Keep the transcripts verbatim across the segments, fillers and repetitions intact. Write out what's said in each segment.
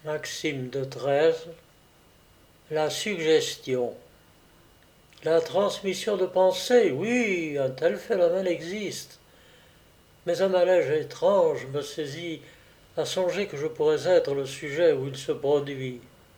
Maxime de Treize, la suggestion. La transmission de pensée, oui, un tel phénomène existe. Mais un malaise étrange me saisit à songer que je pourrais être le sujet où il se produit.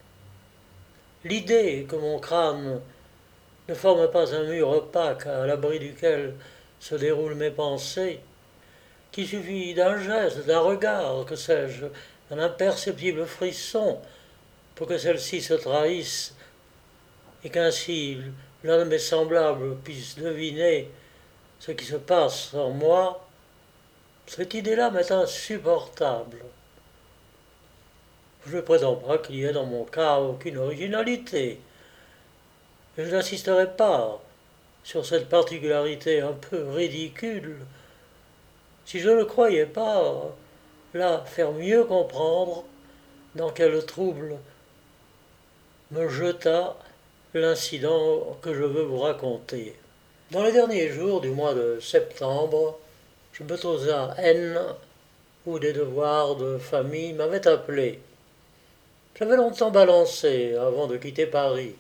L'idée que mon crâne ne forme pas un mur opaque à l'abri duquel se déroulent mes pensées, qu'il suffit d'un geste, d'un regard, que sais-je, d'un imperceptible frisson pour que celle-ci se trahisse et qu'ainsi l'un de mes semblables puisse deviner ce qui se passe en moi, cette idée-là m'est insupportable. Je ne prétends pas qu'il y ait dans mon cas aucune originalité. Je n'insisterai pas sur cette particularité un peu ridicule si je ne croyais pas là faire mieux comprendre dans quel trouble me jeta l'incident que je veux vous raconter. Dans les derniers jours du mois de septembre, je me trouvais à N, où des devoirs de famille m'avaient appelé. J'avais longtemps balancé avant de quitter Paris.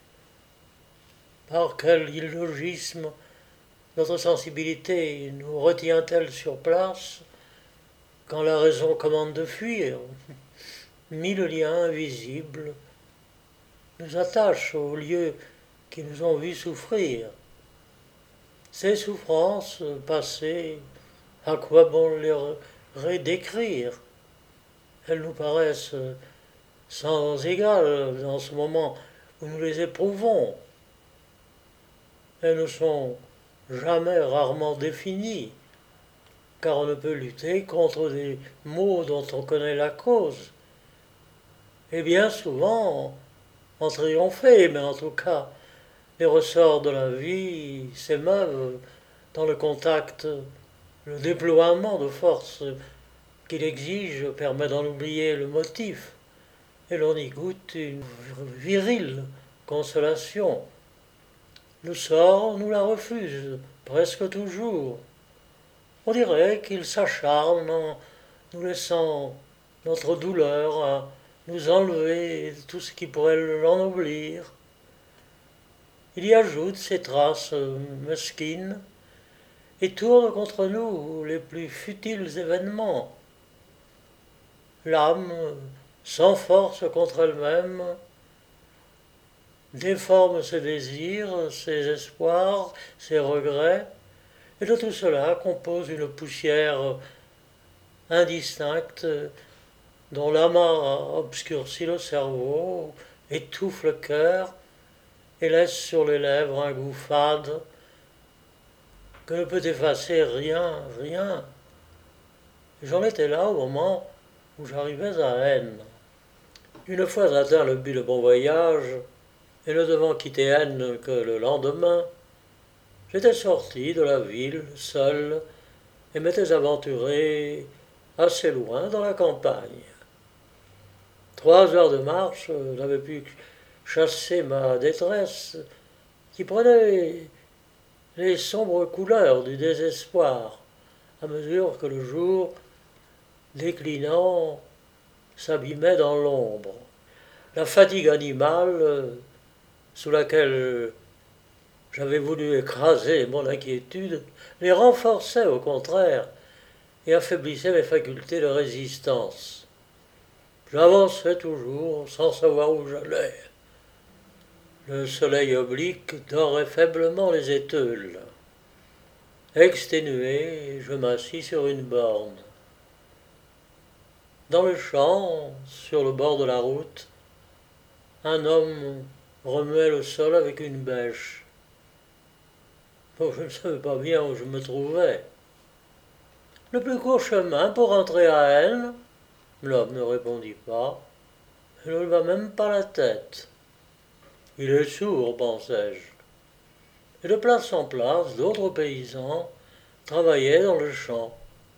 Par quel illogisme notre sensibilité nous retient-elle sur place quand la raison commande de fuir? Mille liens invisibles nous attachent aux lieux qui nous ont vus souffrir. Ces souffrances passées, à quoi bon les redécrire? Elles nous paraissent sans égal dans ce moment où nous les éprouvons. Elles ne sont jamais rarement définies, car on ne peut lutter contre des maux dont on connaît la cause. Et bien souvent, en triompher, mais en tout cas, les ressorts de la vie s'émeuvent dans le contact, le déploiement de force qu'il exige permet d'en oublier le motif, et l'on y goûte une virile consolation. Le sort nous la refuse presque toujours. On dirait qu'il s'acharne en nous laissant notre douleur à nous enlever tout ce qui pourrait l'ennoblir. Il y ajoute ses traces mesquines et tourne contre nous les plus futiles événements. L'âme, sans force contre elle-même, déforme ses désirs, ses espoirs, ses regrets, et de tout cela compose une poussière indistincte dont l'amas obscurcit le cerveau, étouffe le cœur et laisse sur les lèvres un goût fade que ne peut effacer rien, rien. J'en étais là au moment où j'arrivais à N. Une fois atteint le but de mon voyage, et ne devant quitter N que le lendemain, j'étais sorti de la ville seul et m'étais aventuré assez loin dans la campagne. Trois heures de marche n'avaient pu chasser ma détresse qui prenait les sombres couleurs du désespoir à mesure que le jour, déclinant, s'abîmait dans l'ombre. La fatigue animale, sous laquelle j'avais voulu écraser mon inquiétude, les renforçait au contraire et affaiblissait mes facultés de résistance. J'avançais toujours sans savoir où j'allais. Le soleil oblique dorait faiblement les éteules. Exténué, je m'assis sur une borne. Dans le champ, sur le bord de la route, un homme remuait le sol avec une bêche. Bon, je ne savais pas bien où je me trouvais. Le plus court chemin pour rentrer à N. L'homme ne répondit pas. Il ne leva même pas la tête. Il est sourd, pensai-je. Et de place en place, d'autres paysans travaillaient dans le champ.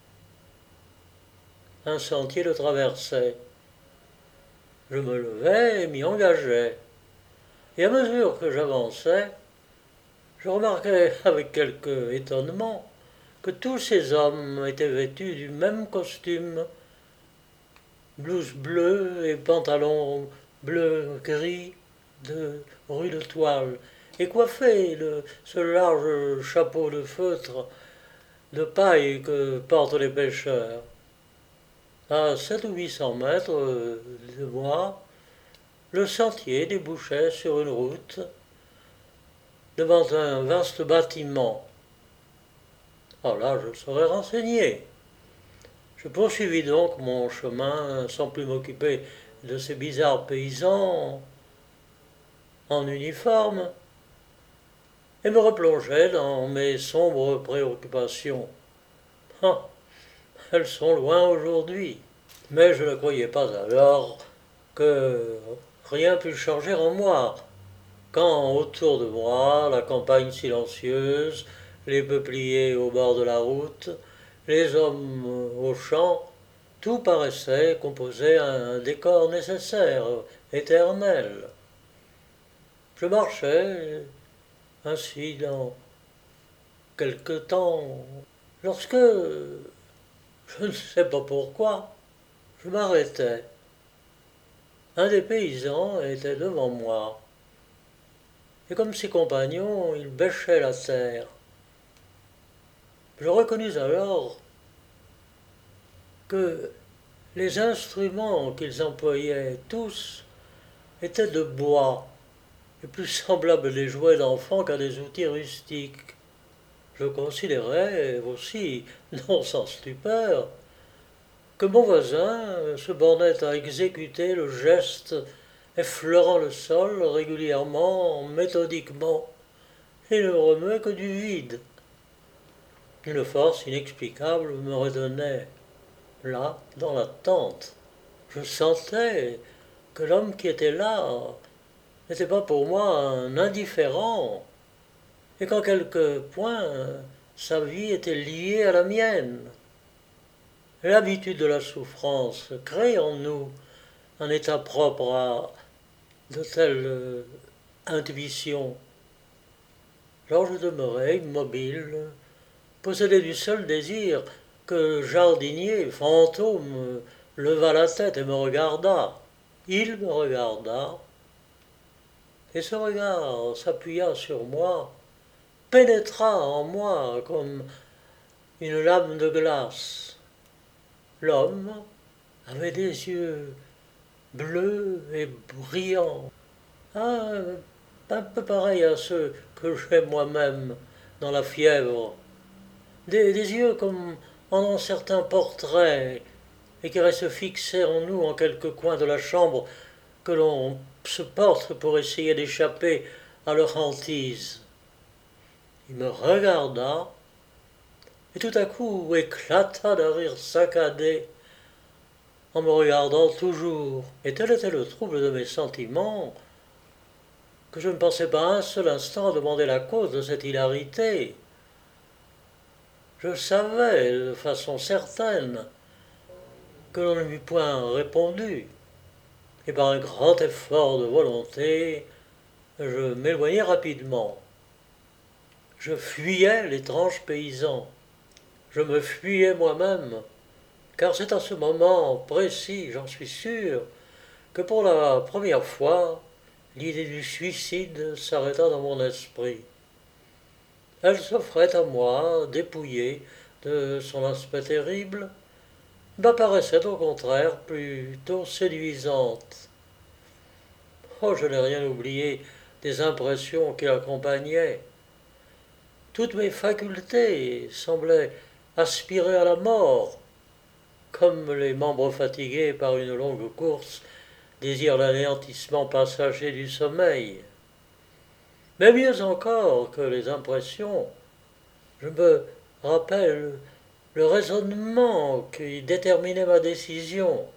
Un sentier le traversait. Je me levai et m'y engageai. Et à mesure que j'avançais, je remarquai avec quelque étonnement que tous ces hommes étaient vêtus du même costume blouse bleue et pantalon bleu-gris de rue de Toile, et coiffé de ce large chapeau de feutre de paille que portent les pêcheurs. À sept ou huit cents mètres de moi, le sentier débouchait sur une route devant un vaste bâtiment. Alors là, je serais renseigné. Je poursuivis donc mon chemin sans plus m'occuper de ces bizarres paysans en uniforme et me replongeai dans mes sombres préoccupations. Ah, elles sont loin aujourd'hui, mais je ne croyais pas alors que rien pût changer en moi, quand autour de moi la campagne silencieuse, les peupliers au bord de la route, les hommes aux champs, tout paraissait composer un décor nécessaire, éternel. Je marchais ainsi dans quelque temps, lorsque, je ne sais pas pourquoi, je m'arrêtai. Un des paysans était devant moi, et comme ses compagnons, il bêchait la terre. Je reconnus alors que les instruments qu'ils employaient tous étaient de bois, et plus semblables des jouets d'enfants qu'à des outils rustiques. Je considérais aussi, non sans stupeur, que mon voisin se bornait à exécuter le geste effleurant le sol régulièrement, méthodiquement, et ne remuait que du vide. Une force inexplicable me retenait, là, dans la tente. Je sentais que l'homme qui était là n'était pas pour moi un indifférent, et qu'en quelque point sa vie était liée à la mienne. L'habitude de la souffrance crée en nous un état propre à de telles euh, intuitions. Alors je demeurai immobile, possédé du seul désir que le jardinier, fantôme, leva la tête et me regarda. Il me regarda, et ce regard s'appuya sur moi, pénétra en moi comme une lame de glace. L'homme avait des yeux bleus et brillants, ah, un peu pareils à ceux que j'ai moi-même dans la fièvre, des, des yeux comme en ont certains portraits et qui restent fixés en nous en quelque coin de la chambre que l'on se porte pour essayer d'échapper à leur hantise. Il me regarda et tout à coup éclata d'un rire saccadé en me regardant toujours. Et tel était le trouble de mes sentiments que je ne pensais pas un seul instant à demander la cause de cette hilarité. Je savais de façon certaine que l'on ne m'eût point répondu, et par un grand effort de volonté, je m'éloignai rapidement. Je fuyais l'étrange paysan. Je me fuyais moi-même, car c'est à ce moment précis, j'en suis sûr, que pour la première fois, l'idée du suicide s'arrêta dans mon esprit. Elle s'offrait à moi, dépouillée de son aspect terrible, m'apparaissait au contraire plutôt séduisante. Oh, je n'ai rien oublié des impressions qui l'accompagnaient. Toutes mes facultés semblaient aspirer à la mort, comme les membres fatigués par une longue course désirent l'anéantissement passager du sommeil. Mais mieux encore que les impressions, je me rappelle le raisonnement qui déterminait ma décision.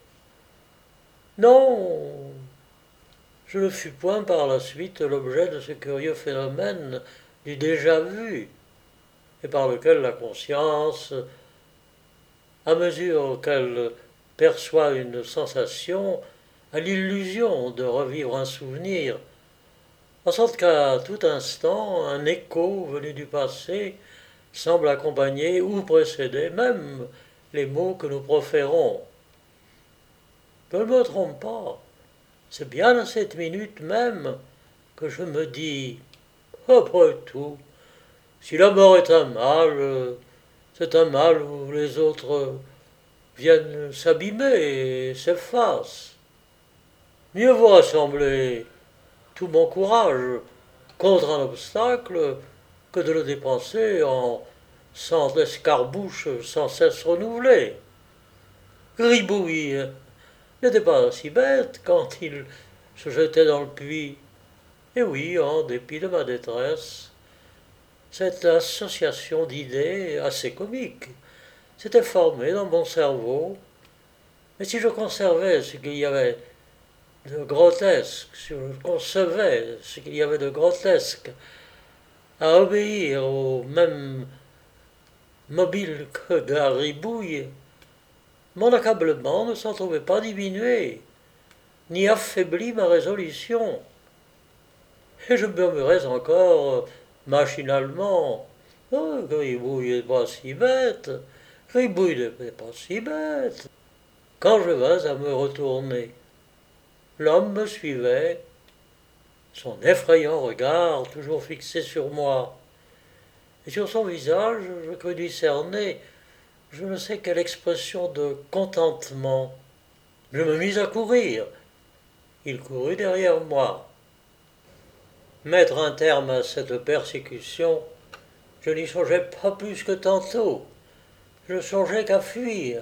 Non, je ne fus point par la suite l'objet de ce curieux phénomène du déjà vu, et par lequel la conscience, à mesure qu'elle perçoit une sensation, a l'illusion de revivre un souvenir, en sorte qu'à tout instant, un écho venu du passé semble accompagner ou précéder même les mots que nous proférons. Je ne me trompe pas. C'est bien à cette minute même que je me dis, après tout, si la mort est un mal, c'est un mal où les autres viennent s'abîmer et s'effacent. Mieux vaut rassembler tout mon courage contre un obstacle que de le dépenser en cent escarmouches sans cesse renouvelées. Gribouille n'était pas si bête quand il se jetait dans le puits. Et oui, en dépit de ma détresse, cette association d'idées assez comique s'était formée dans mon cerveau. Mais si je conservais ce qu'il y avait de grotesque, si je concevais ce qu'il y avait de grotesque à obéir au même mobile que Garibouille, mon accablement ne s'en trouvait pas diminué, ni affaibli ma résolution. Et je murmurais encore machinalement, oh, Gribouille n'est pas si bête, Gribouille n'est pas si bête. Quand je vins à me retourner, l'homme me suivait, son effrayant regard toujours fixé sur moi. Et sur son visage, je crus discerner je ne sais quelle expression de contentement. Je me mis à courir. Il courut derrière moi. Mettre un terme à cette persécution, je n'y songeais pas plus que tantôt. Je ne songeais qu'à fuir.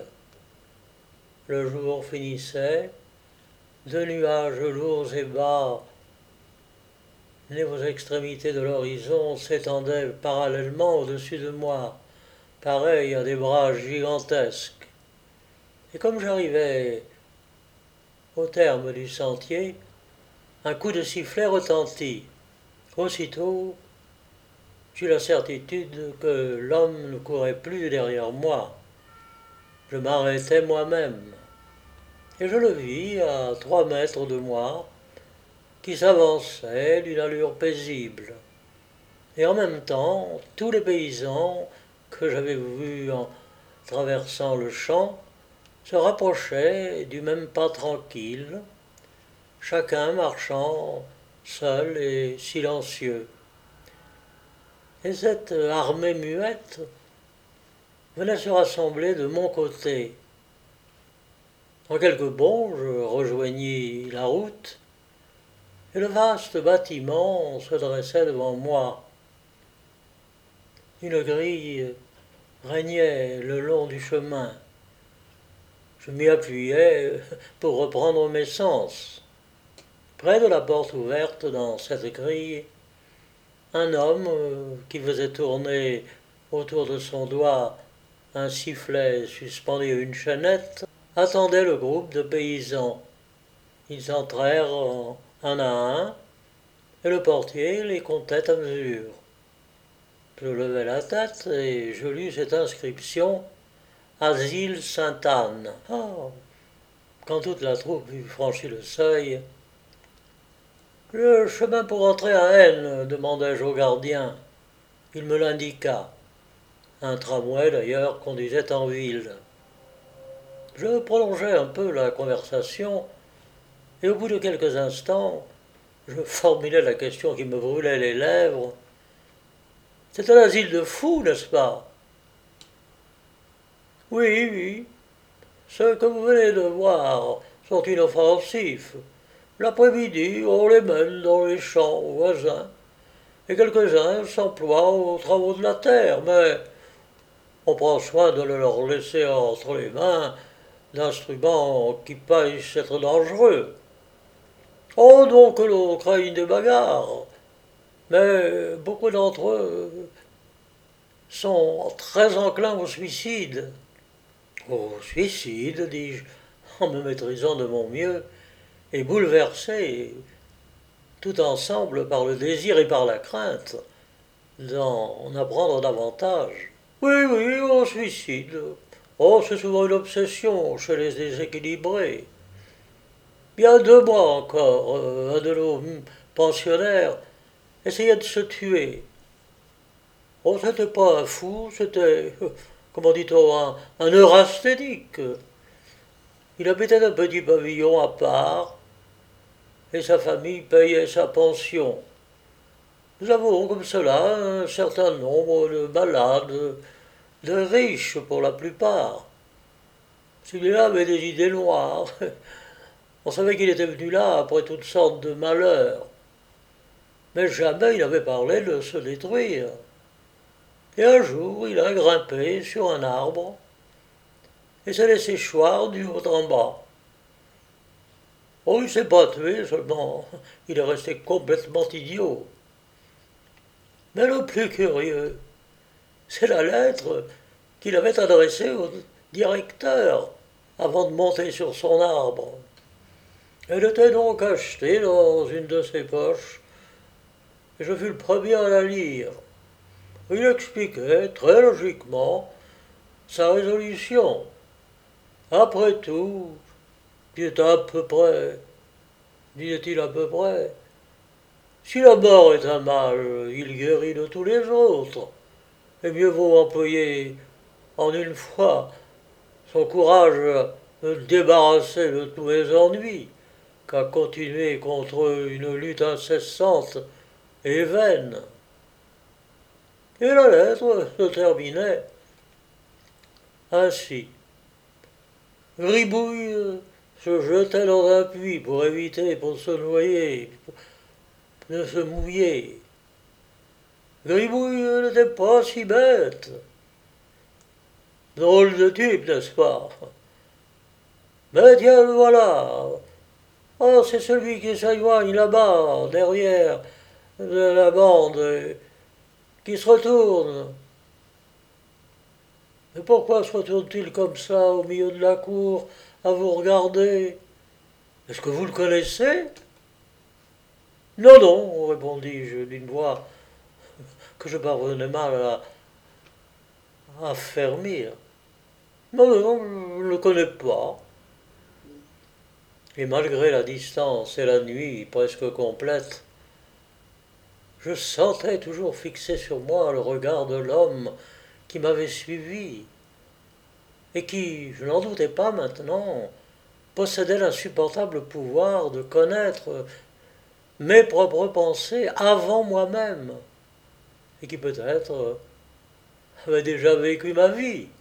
Le jour finissait, deux nuages lourds et bas, les aux extrémités de l'horizon s'étendaient parallèlement au-dessus de moi, pareils à des bras gigantesques. Et comme j'arrivais au terme du sentier, un coup de sifflet retentit. Aussitôt, j'eus la certitude que l'homme ne courait plus derrière moi. Je m'arrêtai moi-même, et je le vis à trois mètres de moi, qui s'avançait d'une allure paisible. Et en même temps, tous les paysans que j'avais vus en traversant le champ se rapprochaient du même pas tranquille, chacun marchant seul et silencieux. Et cette armée muette venait se rassembler de mon côté. En quelques bonds, je rejoignis la route, et le vaste bâtiment se dressait devant moi. Une grille régnait le long du chemin. Je m'y appuyais pour reprendre mes sens. Près de la porte ouverte dans cette grille, un homme qui faisait tourner autour de son doigt un sifflet suspendu à une chaînette attendait le groupe de paysans. Ils entrèrent un à un, et le portier les comptait à mesure. Je levai la tête et je lus cette inscription « Asile Sainte-Anne ». Oh, quand toute la troupe eut franchi le seuil, « Le chemin pour entrer à Aisne » demandai-je au gardien. Il me l'indiqua. Un tramway, d'ailleurs, conduisait en ville. Je prolongeai un peu la conversation, et au bout de quelques instants, je formulai la question qui me brûlait les lèvres. « C'est un asile de fous, n'est-ce pas ?»« Oui, oui. Ceux que vous venez de voir sont inoffensifs. L'après-midi, on les mène dans les champs voisins, et quelques-uns s'emploient aux travaux de la terre, mais on prend soin de ne leur laisser entre les mains d'instruments qui paraissent être dangereux. Oh non que l'on craigne des bagarres, mais beaucoup d'entre eux sont très enclins au suicide. » « Au suicide, dis-je, en me maîtrisant de mon mieux, et bouleversé, tout ensemble par le désir et par la crainte d'en apprendre davantage. « Oui, oui, au suicide. Oh, c'est souvent une obsession chez les déséquilibrés. Il y a deux mois encore, un de nos pensionnaires essayait de se tuer. Oh, c'était pas un fou, c'était, comment dit-on, un, un neurasthénique. Il habitait un petit pavillon à part, et sa famille payait sa pension. Nous avons comme cela un certain nombre de malades, de riches pour la plupart. Celui-là avait des idées noires. On savait qu'il était venu là après toutes sortes de malheurs. Mais jamais il n'avait parlé de se détruire. Et un jour, il a grimpé sur un arbre et s'est laissé choir du haut en bas. Oh, il ne s'est pas tué seulement, il est resté complètement idiot. Mais le plus curieux, c'est la lettre qu'il avait adressée au directeur avant de monter sur son arbre. Elle était donc achetée dans une de ses poches, et je fus le premier à la lire. Il expliquait très logiquement sa résolution. Après tout, qui est à peu près, disait-il à peu près, si la mort est un mal, il guérit de tous les autres, et mieux vaut employer en une fois son courage de débarrasser de tous les ennuis qu'à continuer contre une lutte incessante et vaine. Et la lettre se terminait ainsi. Gribouille se jetait dans un puits pour éviter, pour se noyer, de se mouiller. Gribouille n'était pas si bête. Drôle de type, n'est-ce pas? Mais tiens, le voilà. Oh, c'est celui qui s'éloigne là-bas, derrière de la bande, qui se retourne. Mais pourquoi se retourne-t-il comme ça au milieu de la cour, à vous regarder? Est-ce que vous le connaissez? Non, non, répondis-je d'une voix que je parvenais mal à, à fermir. Non, non, je ne le connais pas. Et malgré la distance et la nuit presque complète, je sentais toujours fixé sur moi le regard de l'homme qui m'avait suivi, et qui, je n'en doutais pas maintenant, possédait l'insupportable pouvoir de connaître mes propres pensées avant moi-même, et qui peut-être avait déjà vécu ma vie.